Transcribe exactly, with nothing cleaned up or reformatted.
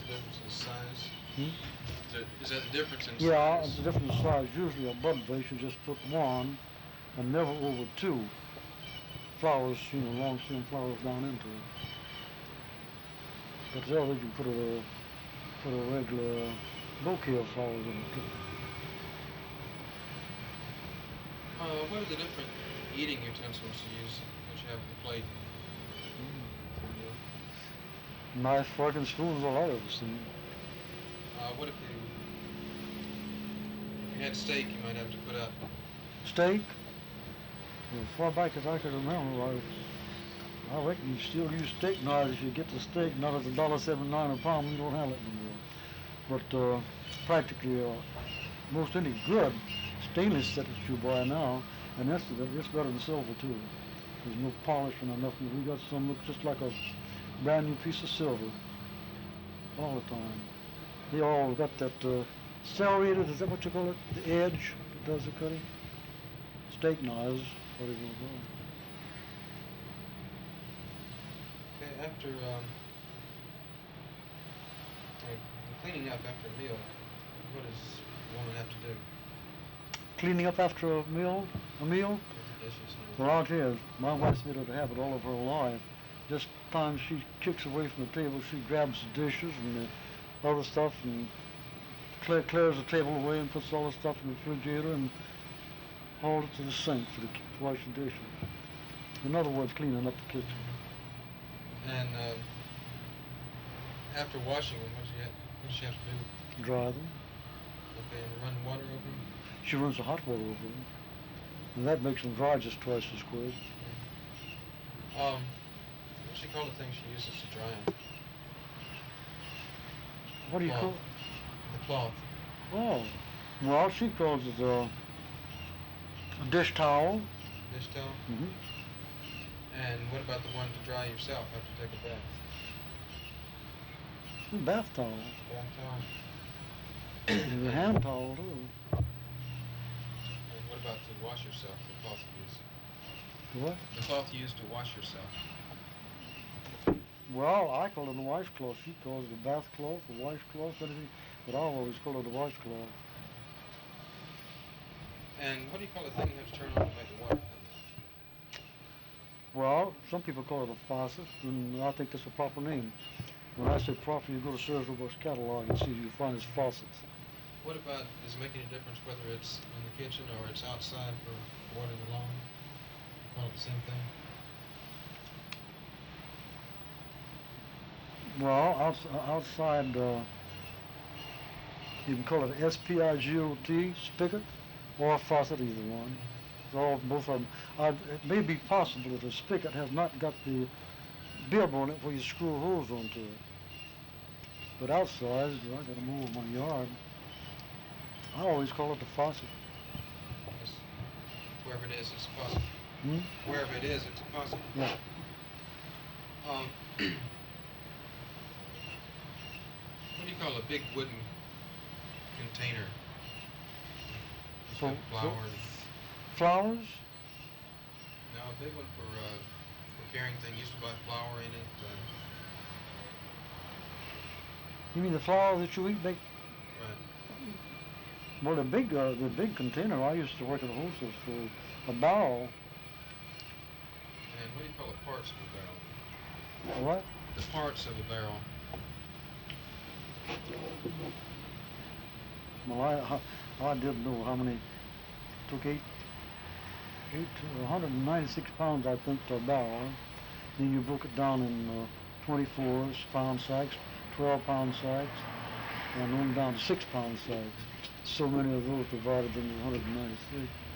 difference in size? Hmm? Is, there, is that the difference in Yeah, size? it's a different size. Usually a bud vase, you just put one and never over two flowers, you know, long stem flowers down into it. But the other, you put a, put a regular bouquet of flowers in it too. Uh, what are the different eating utensils you use that you have at the plate? Mm. Knife, fork, and spoon is all I ever seen. Uh, what if you, if you had steak, you might have to put up? Steak? As far back as I can remember, I, I reckon you still use steak knives if you get the steak, not at a dollar seventy-nine a pound, you don't have it anymore. But uh, practically uh, most any good stainless set that you buy now, and that's it's better than silver too. There's no polish or nothing. We got some looks just like a brand new piece of silver all the time. They all got that uh, serrated, is that what you call it? The edge that does the cutting? Steak knives, what do you call it? Okay, after um, like cleaning up after a meal, what does a woman have to do? Cleaning up after a meal, a meal? With the dishes and Well, I'll tell you, my wife's made it a habit all of her life. Just time she kicks away from the table, she grabs the dishes and the other stuff and clear, clears the table away and puts all the stuff in the refrigerator and hauls it to the sink for the, to wash the dishes. In other words, cleaning up the kitchen. And um, after washing them, what does she have, what does she have to do? Dry them. Okay, and run water over them? She runs the hot water over them. And that makes them dry just twice as quick. Um, what does she call the thing she uses to dry them? What do you cloth. call it? The cloth. Oh, well, she calls it uh, a dish towel. Dish towel? Mm-hmm. And what about the one to dry yourself after you take a bath? A bath towel. Bath towel. And a hand towel, too. And what about to wash yourself, the cloth you use? The what? The cloth you use to wash yourself. Well, I call it a washcloth. She calls it a bath cloth, a washcloth, anything. But I always call it a washcloth. And what do you call the thing you have to turn on to make the water come? Well, some people call it a faucet, and I think that's a proper name. When I say proper, you go to Sears Roebuck's catalog and see you find his faucets. What about, does it make any difference whether it's in the kitchen or it's outside for watering the lawn? Call it the same thing? Well, outs- outside, uh, you can call it an S P I G O T, spigot, or a faucet, either one. It's all, both of them. Uh, it may be possible that a spigot has not got the bib on it where you screw a hose onto it. But outside, I got them over my yard. I always call it the faucet. Yes. Wherever it is, it's a faucet. Hmm? Wherever it is, it's a faucet. Yeah. Um, what do you call a big wooden container? So, flowers. Flowers? No, a big one for uh, for carrying things. Used to buy flour in it. Uh, You mean the flower that you eat? Big? right. Well, the big, uh, the big container. I used to work at a wholesale store. A barrel. And what do you call the parts of a barrel? A what? The parts of a barrel. Well, I, I, I didn't know how many. Took eight, eight, one hundred ninety-six pounds, I think, to a barrel. Then you broke it down in uh, twenty-four pound sacks, twelve pound sacks, and then down to six pound sacks. So many of those divided into one hundred ninety-six.